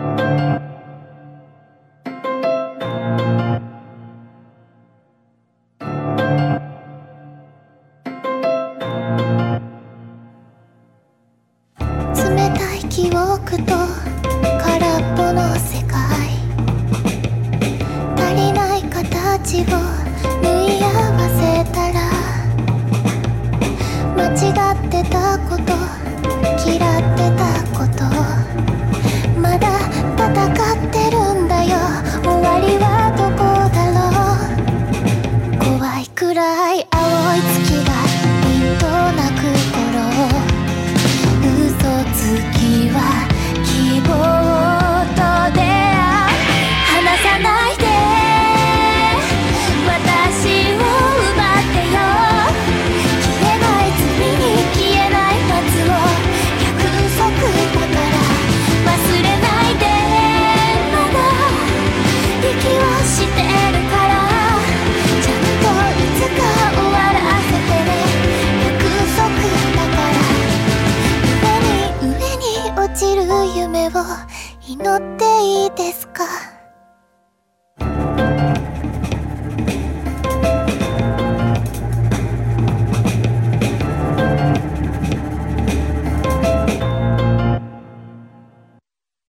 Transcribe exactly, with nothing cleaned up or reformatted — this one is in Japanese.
冷たい記憶と空っぽの世界、足りない形を縫い合わせたら、間違ってたこと、嫌ってたこと、まだ戦ってるんだよ。終わりはどこだろう。怖いくらい青い月がピンと鳴く頃、嘘つきは希望と出会う。離さないで私を奪ってよ。消えない罪に消えない罰を約束だから忘れないで。まだ息をしてるからちゃんといつか終わらせてね。約束だから上に上に落ちる夢を祈っていいですか。